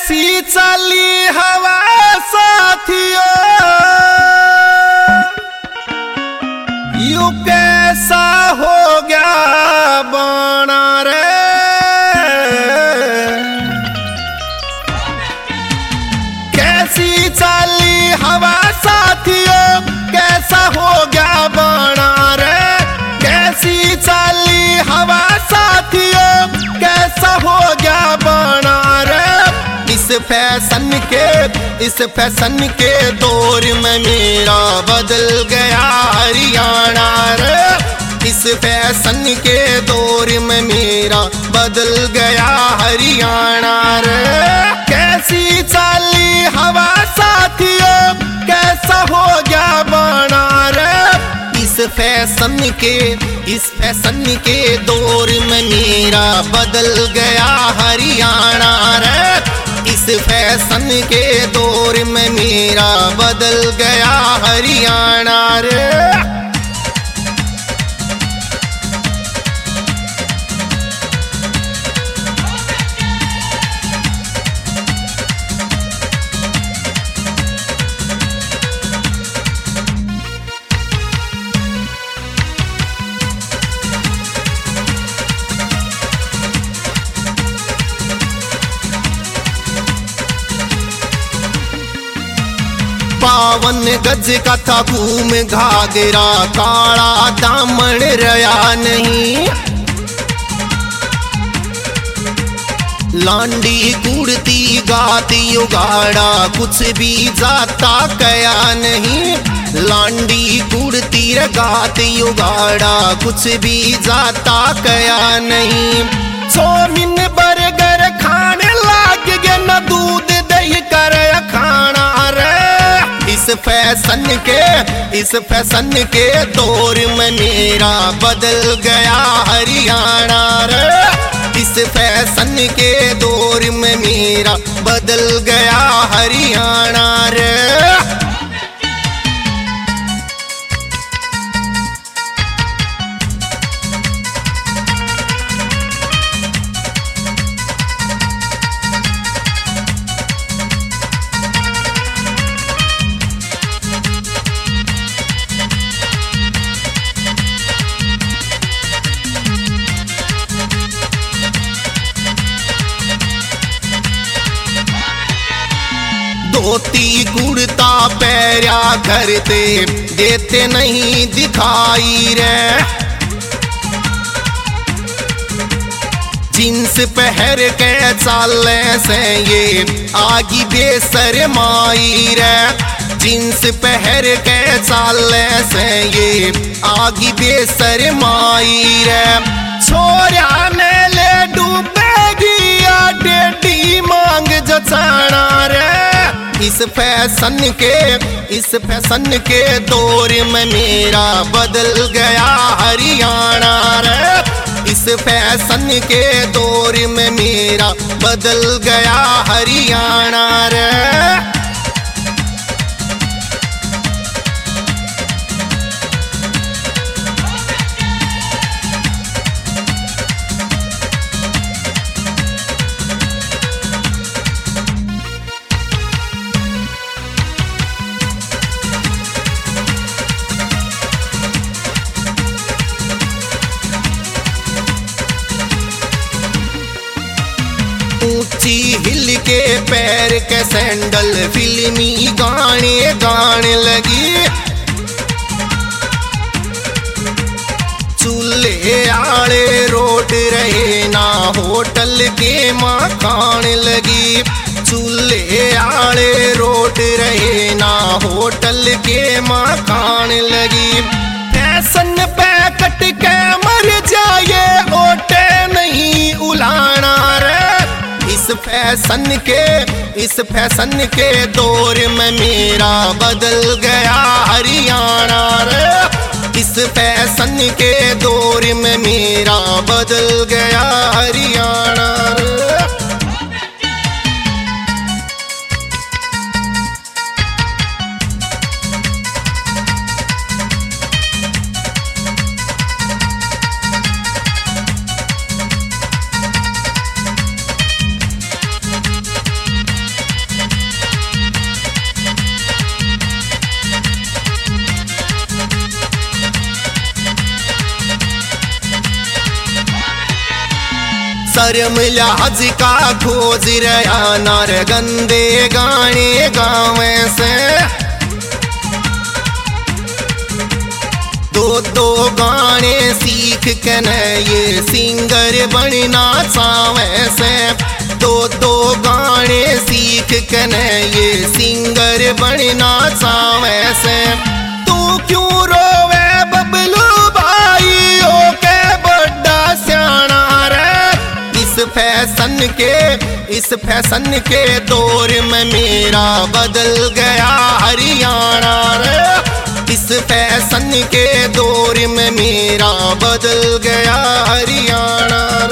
कैसी चली हवा साथियों, यू कैसा हो गया बाना रे। कैसी चली हवा साथियों, कैसा हो गया बाना रे। कैसी चली हवा साथियों, कैसा हो गया बाना रे। इस फैशन के दौर में मेरा बदल गया हरियाणा रे। इस फैशन के दौर में मेरा बदल गया हरियाणा रे। कैसी चली हवा साथियों, कैसा हो गया बाना रे। इस फैशन के दौर में मेरा बदल गया हरियाणा रे। इस फैशन के दौर में मेरा बदल गया हरियाणा रे। बावन गज का था घूम घाघरा, काला दामन रया नहीं। लांडी कुड़ती गाती उगाड़ा, कुछ भी जाता कया नहीं। लांडी कुड़ती गाती उगाड़ा, कुछ भी जाता कया नहीं। चौमिन बर्गर खाने लाग गया, न दूध दही कर खाना रे। इस फैशन के दौर में मेरा बदल गया हरियाणा रे। इस फैशन के दौर में मेरा बदल गया हरियाणा रे। धोती कुर्ता पैरा करते, देते नहीं दिखाई रे। जींस पहर के चाले से ये आगी बेशर्माई रे। जींस पहर के चाले से ये आगी बेशर्माई रे। छोरा ने ले डूबेगी टेढ़ी मांग जचाना रे। इस फैशन के दौर में मेरा बदल गया हरियाणा रे। इस फैशन के दौर में मेरा बदल गया हरियाणा रे। ऊंची हिल के पैर के सैंडल फिल्मी गाने गाने लगी। चूल्हे आड़े रोट रहे ना, होटल के माँ खाने लगी। चूल्हे आड़े रोट रहे ना, होटल के माँ खाने लगी। फैशन पैकट के मर जाए, ओटे नहीं उलाना रे। इस फैशन के दौर में मेरा बदल गया हरियाणा रे। इस फैशन के दौर में मेरा बदल गया हरियाणा रे। धर्म लिहाज का खोज रहा नार गंदे गाने गावे से दो गाने सीख के न ये सिंगर बनना चावे से दो गाने सीख के न ये सिंगर बनना चावे से तू क्यों रोवे बबलू भाई ओ के बड़ा सियाना रे इस फैशन के दौर में मेरा बदल गया हरियाणा रे इस फैशन के दौर में मेरा बदल गया हरियाणा।